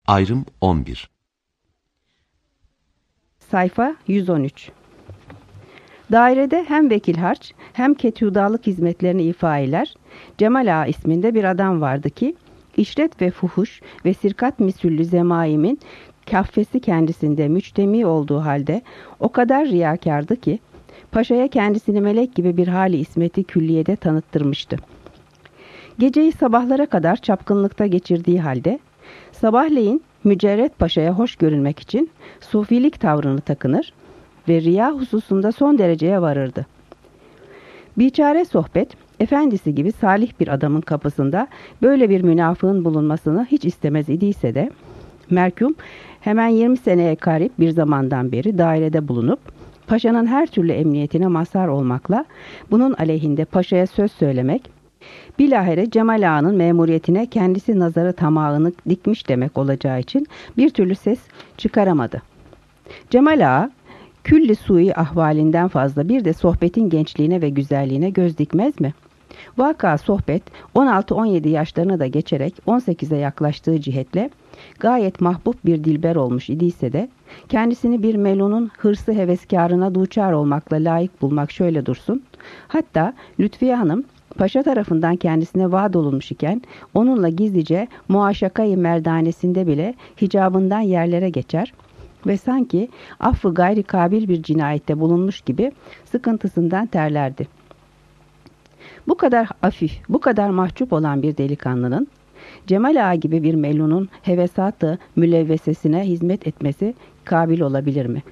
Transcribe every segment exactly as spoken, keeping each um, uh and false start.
Ayrım on bir. Sayfa yüz on üç. Dairede hem vekil harç hem ketüdalık hizmetlerini ifa eder, Cemal Ağa isminde bir adam vardı ki, işret ve fuhuş ve sirkat misüllü zemaimin kaffesi kendisinde müçtemi olduğu halde o kadar riyakardı ki, paşaya kendisini melek gibi bir hali ismeti külliyede tanıttırmıştı. Geceyi sabahlara kadar çapkınlıkta geçirdiği halde, sabahleyin Mücerret Paşa'ya hoş görünmek için sufilik tavrını takınır ve riya hususunda son dereceye varırdı. Biçare sohbet, efendisi gibi salih bir adamın kapısında böyle bir münafığın bulunmasını hiç istemez idiyse de, merkum hemen yirmi seneye karip bir zamandan beri dairede bulunup, paşanın her türlü emniyetine mazhar olmakla, bunun aleyhinde paşaya söz söylemek, bilahare Cemal Ağa'nın memuriyetine kendisi nazarı tamahını dikmiş demek olacağı için bir türlü ses çıkaramadı. Cemal Ağa, külli sui ahvalinden fazla bir de sohbetin gençliğine ve güzelliğine göz dikmez mi? Vaka sohbet on altı on yedi yaşlarını da geçerek on sekize yaklaştığı cihetle gayet mahbub bir dilber olmuş idiyse de kendisini bir melunun hırsı heveskarına duçar olmakla layık bulmak şöyle dursun. Hatta Lütfiye Hanım paşa tarafından kendisine vaat olunmuş iken onunla gizlice muaşakayı merdanesinde bile hicabından yerlere geçer ve sanki affı gayri kabil bir cinayette bulunmuş gibi sıkıntısından terlerdi. Bu kadar hafif, bu kadar mahcup olan bir delikanlının Cemal Ağa gibi bir melunun hevesatı mülevvesesine hizmet etmesi kabil olabilir mi?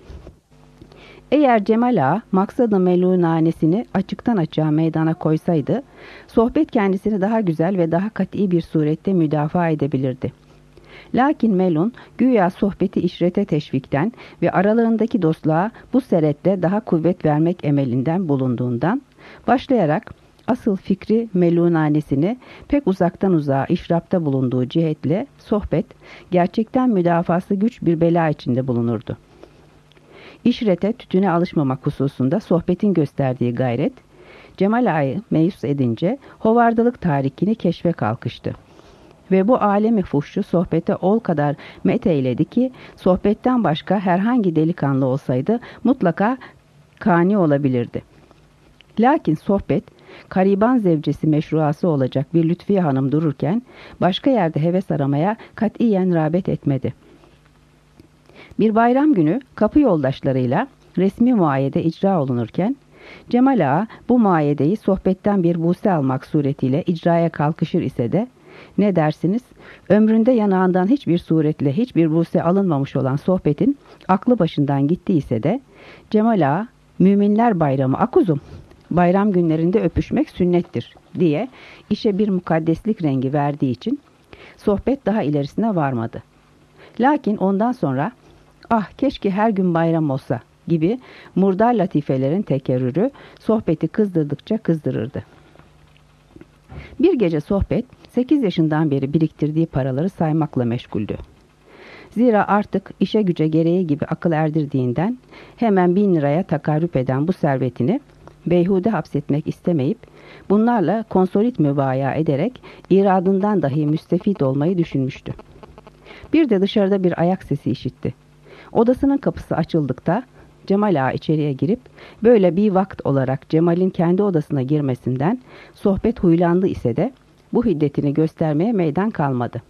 Eğer Cemal Ağa maksadı melunanesini açıktan açığa meydana koysaydı, sohbet kendisini daha güzel ve daha kat'i bir surette müdafaa edebilirdi. Lakin melun güya sohbeti işrete teşvikten ve aralarındaki dostluğa bu serette daha kuvvet vermek emelinden bulunduğundan başlayarak asıl fikri melunanesini pek uzaktan uzağa işrapta bulunduğu cihetle sohbet gerçekten müdafası güç bir bela içinde bulunurdu. İşrete, tütüne alışmamak hususunda sohbetin gösterdiği gayret, Cemal Ağa'yı meyus edince hovardalık tarikini keşfe kalkıştı. Ve bu alemi fuhşu sohbete ol kadar meteyledi ki, sohbetten başka herhangi delikanlı olsaydı mutlaka kani olabilirdi. Lakin sohbet, kariban zevcesi meşruası olacak bir Lütfiye Hanım dururken, başka yerde heves aramaya katiyen rağbet etmedi. Bir bayram günü kapı yoldaşlarıyla resmi muayede icra olunurken, Cemal Ağa bu muayedeyi sohbetten bir buse almak suretiyle icraya kalkışır ise de, ne dersiniz, ömründe yanağından hiçbir suretle hiçbir buse alınmamış olan sohbetin aklı başından gittiyse de, Cemal Ağa, müminler bayramı akuzum, bayram günlerinde öpüşmek sünnettir diye işe bir mukaddeslik rengi verdiği için sohbet daha ilerisine varmadı. Lakin ondan sonra ah keşke her gün bayram olsa gibi murdar latifelerin tekerrürü sohbeti kızdırdıkça kızdırırdı. Bir gece sohbet sekiz yaşından beri biriktirdiği paraları saymakla meşguldü. Zira artık işe güce gereği gibi akıl erdirdiğinden hemen bin liraya takarrüp eden bu servetini beyhude hapsetmek istemeyip bunlarla konsolit mübaya ederek iradından dahi müstefit olmayı düşünmüştü. Bir de dışarıda bir ayak sesi işitti. Odasının kapısı açıldıkta Cemal Ağa içeriye girip böyle bir vakt olarak Cemal'in kendi odasına girmesinden sohbet huylandı ise de bu hiddetini göstermeye meydan kalmadı.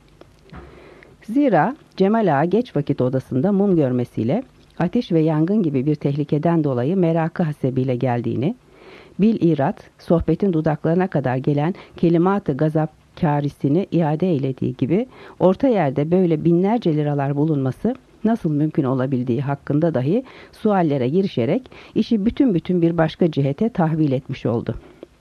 Zira Cemal Ağa geç vakit odasında mum görmesiyle ateş ve yangın gibi bir tehlikeden dolayı merakı hasebiyle geldiğini, bil-irat sohbetin dudaklarına kadar gelen kelimat-ı gazap kârisini iade eylediği gibi orta yerde böyle binlerce liralar bulunması nasıl mümkün olabildiği hakkında dahi suallere girişerek işi bütün bütün bir başka cihete tahvil etmiş oldu.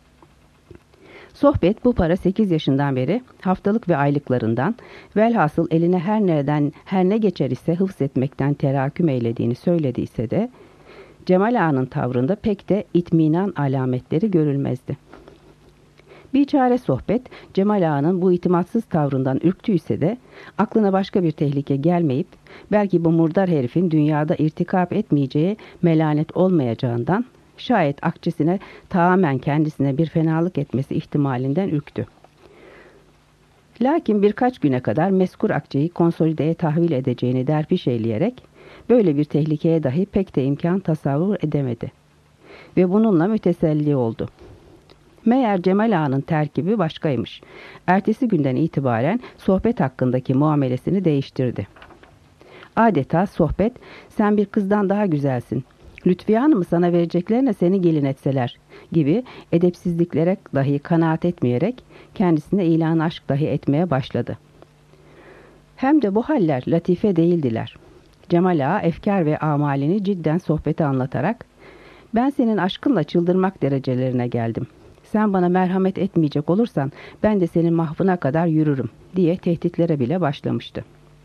Sohbet bu para sekiz yaşından beri haftalık ve aylıklarından velhasıl eline her nereden her ne geçer ise hıfz etmekten teraküm eylediğini söylediyse de Cemal Ağa'nın tavrında pek de itminan alametleri görülmezdi. Biçare sohbet Cemal Ağa'nın bu itimatsız tavrından ürktüyse de aklına başka bir tehlike gelmeyip belki bu murdar herifin dünyada irtikap etmeyeceği melanet olmayacağından şayet akçesine tamamen kendisine bir fenalık etmesi ihtimalinden ürktü. Lakin birkaç güne kadar mezkur akçeyi konsolideye tahvil edeceğini derpiş eyleyerek böyle bir tehlikeye dahi pek de imkan tasavvur edemedi. Ve bununla müteselli oldu. Meğer Cemal Ağa'nın terkibi başkaymış. Ertesi günden itibaren sohbet hakkındaki muamelesini değiştirdi. Adeta sohbet, sen bir kızdan daha güzelsin, Lütfiye Hanım'ı sana vereceklerine seni gelin etseler gibi edepsizliklere dahi kanaat etmeyerek kendisine ilan aşk dahi etmeye başladı. Hem de bu haller latife değildiler. Cemal Ağa efkar ve amalini cidden sohbete anlatarak ben senin aşkınla çıldırmak derecelerine geldim. Sen bana merhamet etmeyecek olursan ben de senin mahvına kadar yürürüm diye tehditlere bile başlamıştı.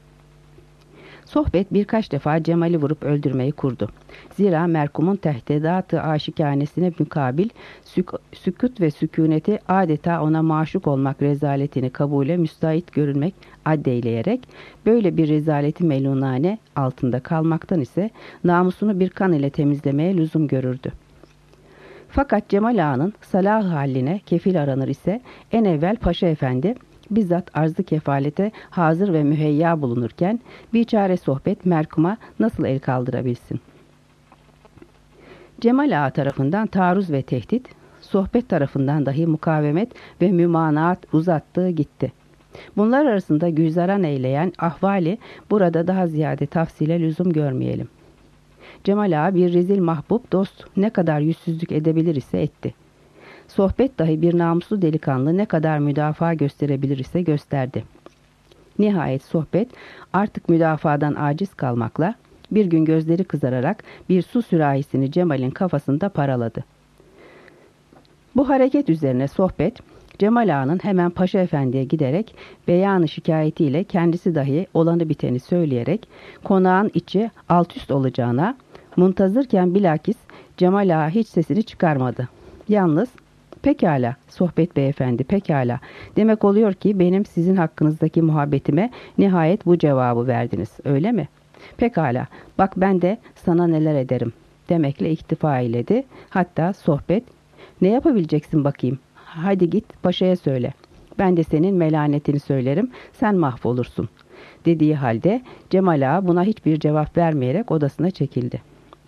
Sohbet birkaç defa Cemal'i vurup öldürmeyi kurdu. Zira merkumun tehtedatı aşikanesine mukabil sük sükut ve sükuneti adeta ona maşuk olmak rezaletini kabule müstahit görünmek addeyleyerek böyle bir rezaleti melunane altında kalmaktan ise namusunu bir kan ile temizlemeye lüzum görürdü. Fakat Cemal Ağa'nın salah haline kefil aranır ise en evvel Paşa Efendi bizzat arzı kefalete hazır ve müheyya bulunurken biçare sohbet merkuma nasıl el kaldırabilsin? Cemal Ağa tarafından taarruz ve tehdit, sohbet tarafından dahi mukavemet ve mümanaat uzattığı gitti. Bunlar arasında güzaran eyleyen ahvali burada daha ziyade tafsile lüzum görmeyelim. Cemal Ağa bir rezil mahbub dost ne kadar yüzsüzlük edebilir ise etti. Sohbet dahi bir namuslu delikanlı ne kadar müdafaa gösterebilir ise gösterdi. Nihayet sohbet artık müdafadan aciz kalmakla bir gün gözleri kızararak bir su sürahisini Cemal'in kafasında paraladı. Bu hareket üzerine sohbet Cemal Ağa'nın hemen Paşa Efendi'ye giderek beyanı şikayetiyle kendisi dahi olanı biteni söyleyerek konağın içi alt üst olacağına muntazırken bilakis Cemal Ağa hiç sesini çıkarmadı. Yalnız pekala sohbet beyefendi pekala demek oluyor ki benim sizin hakkınızdaki muhabbetime nihayet bu cevabı verdiniz öyle mi? Pekala bak ben de sana neler ederim demekle iktifa eyledi. Hatta sohbet ne yapabileceksin bakayım hadi git paşaya söyle ben de senin melanetini söylerim sen mahvolursun dediği halde Cemal Ağa buna hiçbir cevap vermeyerek odasına çekildi.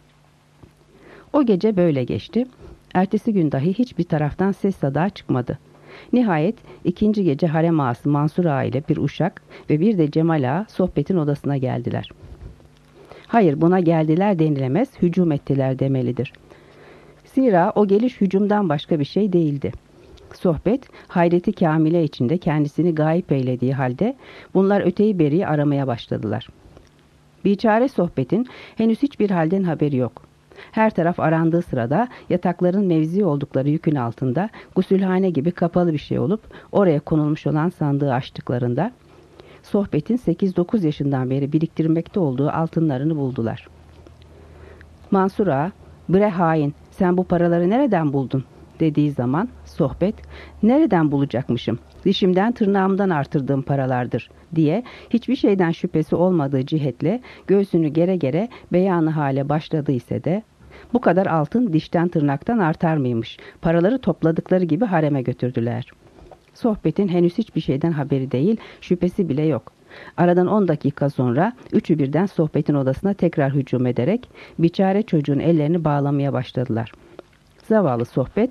O gece böyle geçti. Ertesi gün dahi hiçbir taraftan ses sada çıkmadı. Nihayet ikinci gece harem ağası Mansur Ağa ile bir uşak ve bir de Cemal Ağa sohbetin odasına geldiler. Hayır buna geldiler denilemez, hücum ettiler demelidir. Zira o geliş hücumdan başka bir şey değildi. Sohbet hayreti kamile içinde kendisini gayip eylediği halde bunlar öteyi beriyi aramaya başladılar. Biçare sohbetin henüz hiçbir halden haberi yok. Her taraf arandığı sırada yatakların mevzi oldukları yükün altında gusülhane gibi kapalı bir şey olup oraya konulmuş olan sandığı açtıklarında sohbetin sekiz dokuz yaşından beri biriktirmekte olduğu altınlarını buldular. Mansur Ağa, "Bre hain, sen bu paraları nereden buldun?" dediği zaman sohbet, "Nereden bulacakmışım? Dişimden tırnağımdan artırdığım paralardır." diye hiçbir şeyden şüphesi olmadığı cihetle göğsünü gere gere beyanı hale başladı ise de bu kadar altın dişten tırnaktan artar mıymış? Paraları topladıkları gibi hareme götürdüler. Sohbetin henüz hiçbir şeyden haberi değil, şüphesi bile yok. Aradan on dakika sonra üçü birden sohbetin odasına tekrar hücum ederek biçare çocuğun ellerini bağlamaya başladılar. Zavallı sohbet,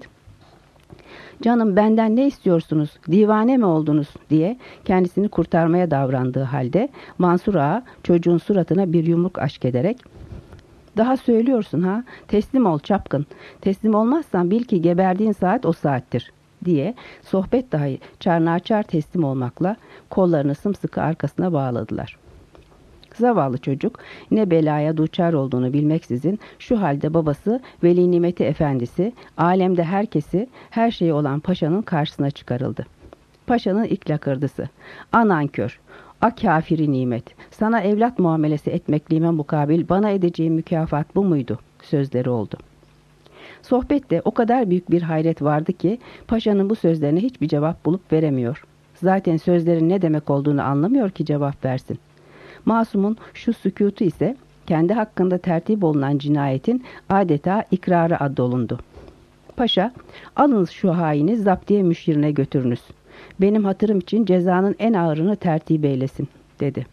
"Canım benden ne istiyorsunuz, divane mi oldunuz?" diye kendisini kurtarmaya davrandığı halde Mansur Ağa çocuğun suratına bir yumruk aşk ederek "Daha söylüyorsun ha, teslim ol çapkın, teslim olmazsan bil ki geberdiğin saat o saattir." diye sohbet dahi çarnağaçar teslim olmakla kollarını sımsıkı arkasına bağladılar. Zavallı çocuk ne belaya duçar olduğunu bilmeksizin şu halde babası Veli Nimeti Efendisi, alemde herkesi, her şeyi olan paşanın karşısına çıkarıldı. Paşanın ilk lakırdısı, "Anan kör, a kafiri nimet, sana evlat muamelesi etmekliğime mukabil bana edeceğim mükafat bu muydu?" sözleri oldu. Sohbette o kadar büyük bir hayret vardı ki paşanın bu sözlerine hiçbir cevap bulup veremiyor. Zaten sözlerin ne demek olduğunu anlamıyor ki cevap versin. Masumun şu sükutu ise kendi hakkında tertip olunan cinayetin adeta ikrarı addolundu. Paşa, "Alınız şu haini zaptiye müşirine götürünüz. Benim hatırım için cezanın en ağırını tertip eylesin, dedi.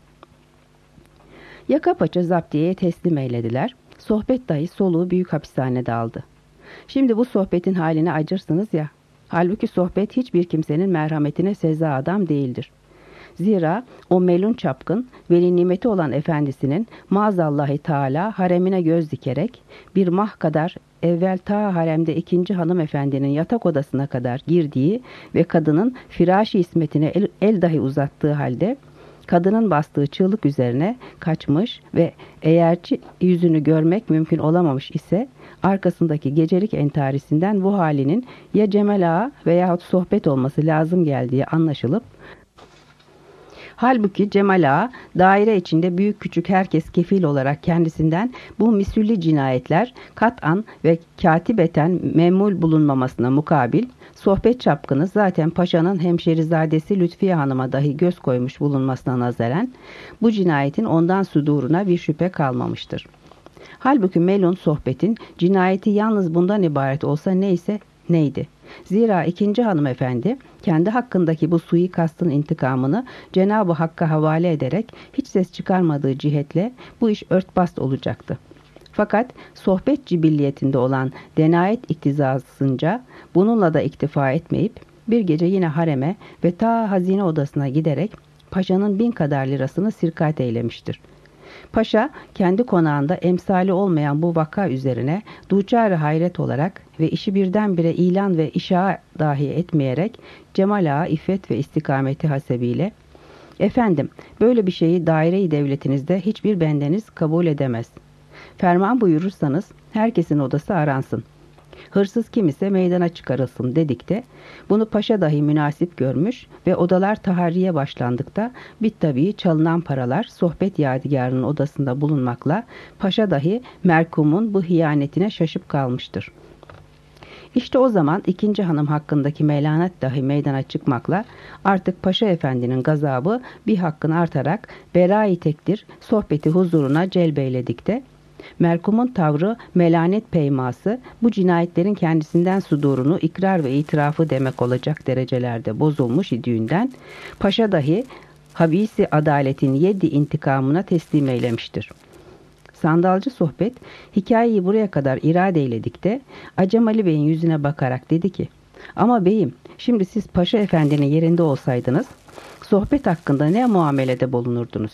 Yaka paça zaptiyeye teslim eylediler. Sohbet dahi soluğu büyük hapishanede aldı. Şimdi bu sohbetin haline acırsınız ya. Halbuki sohbet hiçbir kimsenin merhametine seza adam değildir. Zira o melun çapkın, veli nimeti olan efendisinin maazallahü teala haremine göz dikerek bir mah kadar evvel ta haremde ikinci hanımefendinin yatak odasına kadar girdiği ve kadının firaş-ı ismetine el, el dahi uzattığı halde kadının bastığı çığlık üzerine kaçmış ve eğerci yüzünü görmek mümkün olamamış ise arkasındaki gecelik entarisinden bu halinin ya Cemal Ağa veyahut sohbet olması lazım geldiği anlaşılıp, halbuki Cemal Ağa daire içinde büyük küçük herkes kefil olarak kendisinden bu misülli cinayetler kat'an ve katibeten memul bulunmamasına mukabil, sohbet çapkını zaten paşanın hemşerizadesi Lütfiye Hanım'a dahi göz koymuş bulunmasına nazaren bu cinayetin ondan suduruna bir şüphe kalmamıştır. Halbuki melun sohbetin cinayeti yalnız bundan ibaret olsa neyse neydi? Zira ikinci hanımefendi kendi hakkındaki bu suikastın intikamını Cenab-ı Hakk'a havale ederek hiç ses çıkarmadığı cihetle bu iş örtbas olacaktı. Fakat sohbet cibilliyetinde olan denayet iktizasınca bununla da iktifa etmeyip bir gece yine hareme ve ta hazine odasına giderek paşanın bin kadar lirasını sirkat eylemiştir. Paşa kendi konağında emsali olmayan bu vaka üzerine duçar-ı hayret olarak ve işi birdenbire ilan ve işa dahi etmeyerek Cemal Ağa iffet ve istikameti hasebiyle "Efendim, böyle bir şeyi daire-i devletinizde hiçbir bendeniz kabul edemez. Ferman buyurursanız herkesin odası aransın. Hırsız kim ise meydana çıkarılsın" dedikte bunu paşa dahi münasip görmüş ve odalar taharriye başlandıkta bittabii çalınan paralar sohbet yadigarının odasında bulunmakla paşa dahi merkumun bu hiyanetine şaşıp kalmıştır. İşte o zaman ikinci hanım hakkındaki melanet dahi meydana çıkmakla artık Paşa Efendi'nin gazabı bir hakkın artarak bera-i tekdir sohbeti huzuruna celbeyledikte merkumun tavrı melanet peyması bu cinayetlerin kendisinden sudurunu ikrar ve itirafı demek olacak derecelerde bozulmuş idüğünden paşa dahi habisi adaletin yedi intikamına teslim eylemiştir. Sandalcı sohbet hikayeyi buraya kadar irade eyledik de Acem Ali Bey'in yüzüne bakarak dedi ki, "Ama beyim, şimdi siz Paşa Efendi'nin yerinde olsaydınız sohbet hakkında ne muamelede bulunurdunuz?"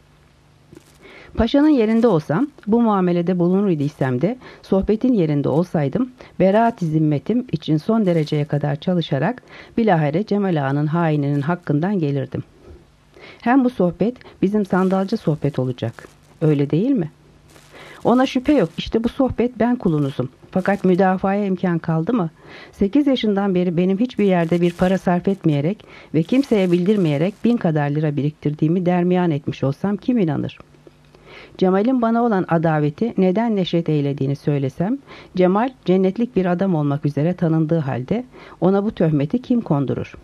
Paşanın yerinde olsam, bu muamelede bulunur idiysem de sohbetin yerinde olsaydım beraat-i zimmetim için son dereceye kadar çalışarak bilahare Cemal Ağa'nın haininin hakkından gelirdim. Hem bu sohbet bizim sandalcı sohbet olacak. Öyle değil mi? Ona şüphe yok. İşte bu sohbet ben kulunuzum. Fakat müdafaya imkan kaldı mı? Sekiz yaşından beri benim hiçbir yerde bir para sarf etmeyerek ve kimseye bildirmeyerek bin kadar lira biriktirdiğimi dermiyan etmiş olsam kim inanır? Cemal'in bana olan adaveti neden neşet eylediğini söylesem, Cemal cennetlik bir adam olmak üzere tanındığı halde ona bu töhmeti kim kondurur?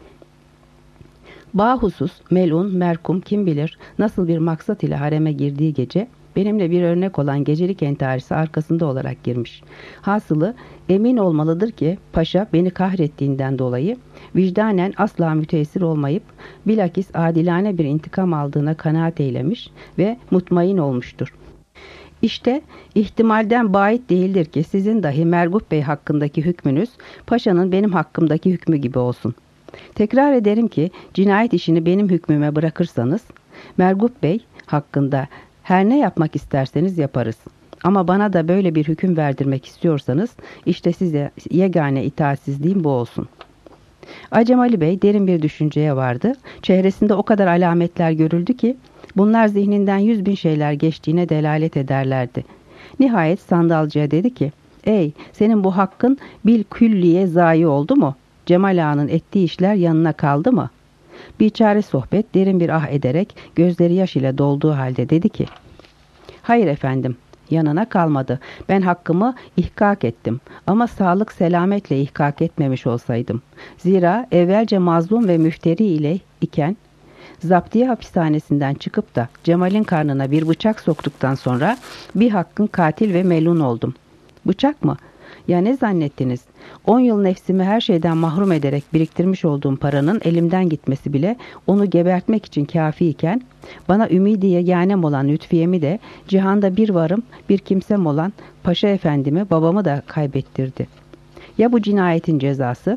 Bahusus, melun, merkum kim bilir nasıl bir maksat ile hareme girdiği gece benimle bir örnek olan gecelik entarisi arkasında olarak girmiş. Hasılı emin olmalıdır ki paşa beni kahrettiğinden dolayı vicdanen asla müteessir olmayıp bilakis adilane bir intikam aldığına kanaat eylemiş ve mutmain olmuştur. İşte ihtimalden bait değildir ki sizin dahi Mergup Bey hakkındaki hükmünüz paşanın benim hakkımdaki hükmü gibi olsun. Tekrar ederim ki cinayet işini benim hükmüme bırakırsanız Mergup Bey hakkında her ne yapmak isterseniz yaparız. Ama bana da böyle bir hüküm verdirmek istiyorsanız işte size yegane itaatsizliğim bu olsun. Acem Ali Bey derin bir düşünceye vardı. Çehresinde o kadar alametler görüldü ki bunlar zihninden yüz bin şeyler geçtiğine delalet ederlerdi. Nihayet sandalcıya dedi ki, "Ey, senin bu hakkın bil külliye zayi oldu mu? Cemal Ağa'nın ettiği işler yanına kaldı mı?" Biçare sohbet derin bir ah ederek gözleri yaş ile dolduğu halde dedi ki, "Hayır efendim, yanına kalmadı. Ben hakkımı ihkak ettim ama sağlık selametle ihkak etmemiş olsaydım. Zira evvelce mazlum ve müfteri ile iken zaptiye hapishanesinden çıkıp da Cemal'in karnına bir bıçak soktuktan sonra bir hakkın katil ve melun oldum. Bıçak mı? Ya ne zannettiniz? On yıl nefsimi her şeyden mahrum ederek biriktirmiş olduğum paranın elimden gitmesi bile onu gebertmek için kâfiyken, bana ümidi yeganem olan Lütfiye'mi de, cihanda bir varım bir kimsem olan Paşa Efendimi, babamı da kaybettirdi. Ya bu cinayetin cezası?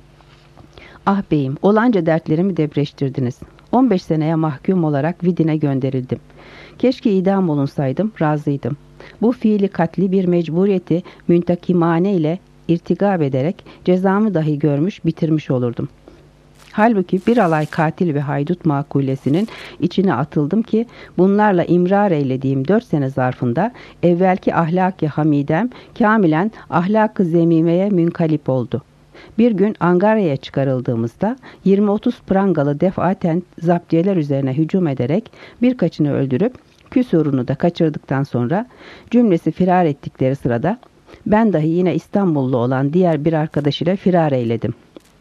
Ah beyim, olanca dertlerimi depreştirdiniz. on beş seneye mahkum olarak Vidin'e gönderildim. Keşke idam olunsaydım, razıydım. Bu fiili katli bir mecburiyeti müntakimane ile irtikab ederek cezamı dahi görmüş, bitirmiş olurdum. Halbuki bir alay katil ve haydut makulesinin içine atıldım ki bunlarla imrar eylediğim dört sene zarfında evvelki ahlak-ı hamidem kamilen ahlak-ı zemimeye münkalip oldu. Bir gün Angarya'ya çıkarıldığımızda yirmi otuz prangalı defaten zaptiyeler üzerine hücum ederek birkaçını öldürüp küsurunu da kaçırdıktan sonra cümlesi firar ettikleri sırada ben dahi yine İstanbullu olan diğer bir arkadaş ile firar eyledim.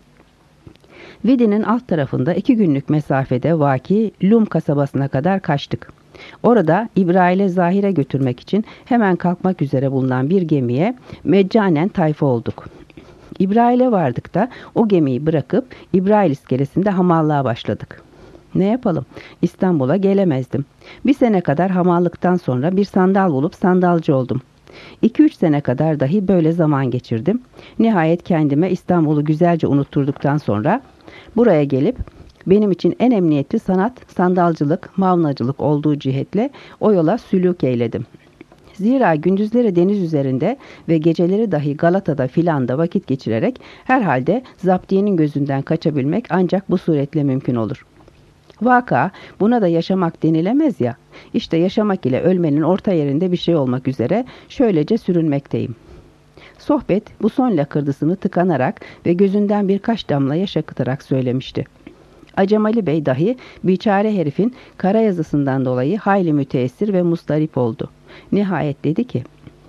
Vidin'in alt tarafında iki günlük mesafede vaki Lum kasabasına kadar kaçtık. Orada İbrail'e Zahir'e götürmek için hemen kalkmak üzere bulunan bir gemiye meccanen tayfa olduk. İbrail'e vardık da o gemiyi bırakıp İbrail iskelesinde hamallığa başladık. Ne yapalım? İstanbul'a gelemezdim. Bir sene kadar hamallıktan sonra bir sandal bulup sandalcı oldum. İki üç sene kadar dahi böyle zaman geçirdim. Nihayet kendime İstanbul'u güzelce unutturduktan sonra buraya gelip benim için en emniyetli sanat sandalcılık, mavnacılık olduğu cihetle o yola sülûk eyledim. Zira gündüzleri deniz üzerinde ve geceleri dahi Galata'da filanda vakit geçirerek herhalde zaptiyenin gözünden kaçabilmek ancak bu suretle mümkün olur. Vaka buna da yaşamak denilemez ya, işte yaşamak ile ölmenin orta yerinde bir şey olmak üzere şöylece sürünmekteyim. Sohbet bu son lakırdısını tıkanarak ve gözünden birkaç damla yaş akıtarak söylemişti. Acem Ali Bey dahi biçare herifin kara yazısından dolayı hayli müteessir ve mustarip oldu. Nihayet dedi ki,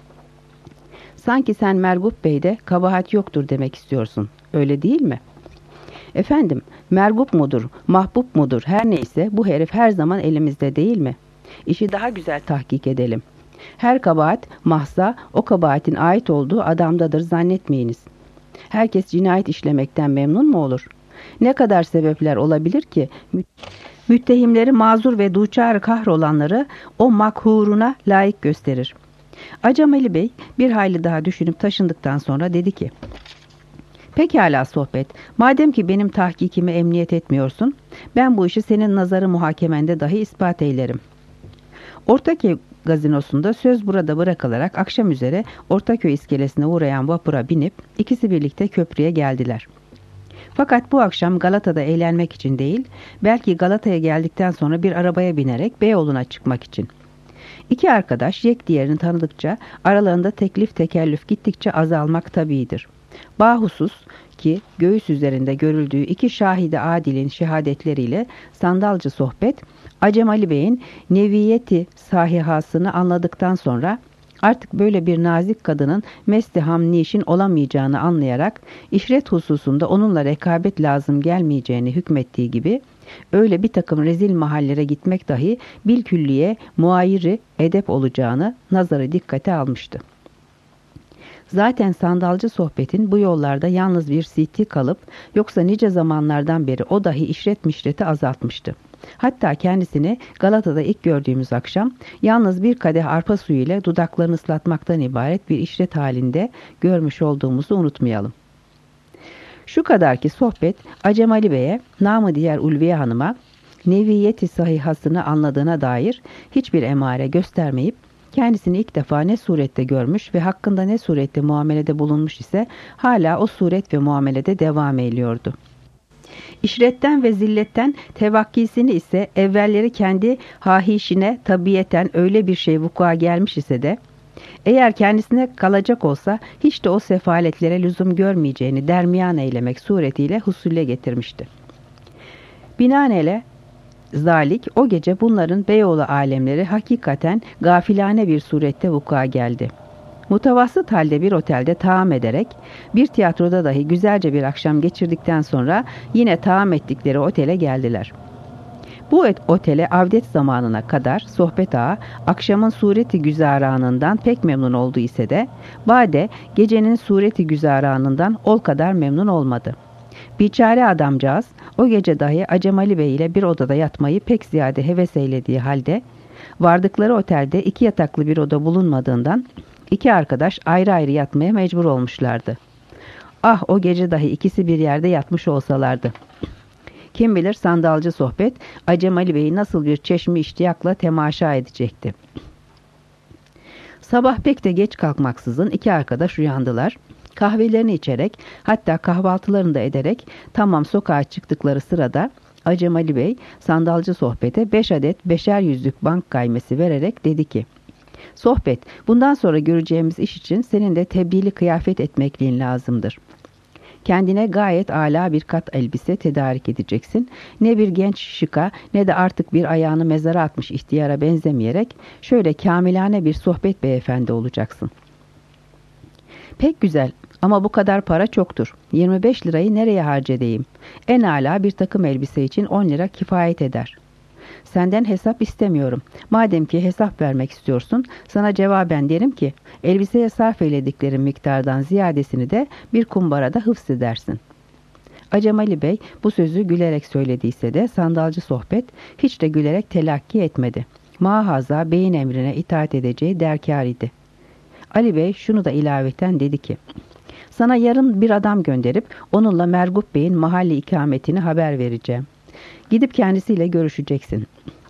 sanki sen Mergup Bey'de kabahat yoktur demek istiyorsun, öyle değil mi? Efendim, mergup mudur, mahbub mudur her neyse bu herif her zaman elimizde değil mi? İşi daha güzel tahkik edelim. Her kabahat mahsa o kabahatin ait olduğu adamdadır zannetmeyiniz. Herkes cinayet işlemekten memnun mu olur? Ne kadar sebepler olabilir ki müttehimleri mazur ve duçar kahrolanları o makhuruna layık gösterir. Acem Ali Bey bir hayli daha düşünüp taşındıktan sonra dedi ki, pekala sohbet, madem ki benim tahkikimi emniyet etmiyorsun, ben bu işi senin nazarı muhakemende dahi ispat eylerim. Ortaköy gazinosunda söz burada bırakılarak akşam üzere Ortaköy iskelesine uğrayan vapura binip ikisi birlikte köprüye geldiler. Fakat bu akşam Galata'da eğlenmek için değil, belki Galata'ya geldikten sonra bir arabaya binerek Beyoğlu'na çıkmak için. İki arkadaş yek diğerini tanıdıkça aralarında teklif tekellüf gittikçe azalmak tabiidir. Bahusus ki göğüs üzerinde görüldüğü iki şahide adilin şehadetleriyle sandalcı sohbet, Acem Ali Bey'in neviyeti sahihasını anladıktan sonra artık böyle bir nazik kadının mesli hamnişin olamayacağını anlayarak işret hususunda onunla rekabet lazım gelmeyeceğini hükmettiği gibi öyle bir takım rezil mahallere gitmek dahi bilkülliye muayiri edep olacağını nazarı dikkate almıştı. Zaten sandalcı sohbetin bu yollarda yalnız bir siti kalıp yoksa nice zamanlardan beri o dahi işret mişreti azaltmıştı. Hatta kendisini Galata'da ilk gördüğümüz akşam yalnız bir kadeh arpa suyu ile dudaklarını ıslatmaktan ibaret bir işret halinde görmüş olduğumuzu unutmayalım. Şu kadar ki sohbet Acem Ali Bey'e, namı diğer Ulviye Hanım'a neviyeti sahihasını anladığına dair hiçbir emare göstermeyip kendisini ilk defa ne surette görmüş ve hakkında ne surette muamelede bulunmuş ise hala o suret ve muamelede devam ediyordu. İşretten ve zilletten tevakkisini ise evvelleri kendi hahişine tabiyeten öyle bir şey vuku'a gelmiş ise de eğer kendisine kalacak olsa hiç de o sefaletlere lüzum görmeyeceğini dermiyan eylemek suretiyle husule getirmişti. Binaenaleyh zalik o gece bunların Beyoğlu alemleri hakikaten gafilane bir surette vuku'a geldi. Mutavassıt halde bir otelde taam ederek bir tiyatroda dahi güzelce bir akşam geçirdikten sonra yine taam ettikleri otele geldiler. Bu otele avdet zamanına kadar sohbet ağa akşamın sureti güzaranından pek memnun oldu ise de Bade gecenin sureti güzaranından ol kadar memnun olmadı. Biçare adamcağız o gece dahi Acem Ali Bey ile bir odada yatmayı pek ziyade heves eylediği halde vardıkları otelde iki yataklı bir oda bulunmadığından iki arkadaş ayrı ayrı yatmaya mecbur olmuşlardı. Ah o gece dahi ikisi bir yerde yatmış olsalardı. Kim bilir sandalcı sohbet Acem Ali Bey'i nasıl bir çeşmi iştiyakla temaşa edecekti. Sabah pek de geç kalkmaksızın iki arkadaş uyandılar. Kahvelerini içerek hatta kahvaltılarını da ederek tamam sokağa çıktıkları sırada Acem Ali Bey sandalcı sohbete beş adet beşer yüzlük bank kaymesi vererek dedi ki sohbet bundan sonra göreceğimiz iş için senin de tebdili kıyafet etmekliğin lazımdır. Kendine gayet âlâ bir kat elbise tedarik edeceksin. Ne bir genç şıka ne de artık bir ayağını mezara atmış ihtiyara benzemeyerek şöyle kamilane bir sohbet beyefendi olacaksın. Pek güzel ama bu kadar para çoktur. yirmi beş lirayı nereye harcayayım? En âlâ bir takım elbise için on lira kifayet eder. Senden hesap istemiyorum. Madem ki hesap vermek istiyorsun, sana cevaben derim ki, elbiseye sarf eylediklerin miktardan ziyadesini de bir kumbarada hıfzedersin. Acem Ali Bey bu sözü gülerek söylediyse de sandalcı sohbet hiç de gülerek telakki etmedi. Mahaza beyin emrine itaat edeceği derkâr idi. Ali Bey şunu da ilaveten dedi ki, sana yarın bir adam gönderip onunla Mergup Bey'in mahalle ikametini haber vereceğim. Gidip kendisiyle görüşeceksin.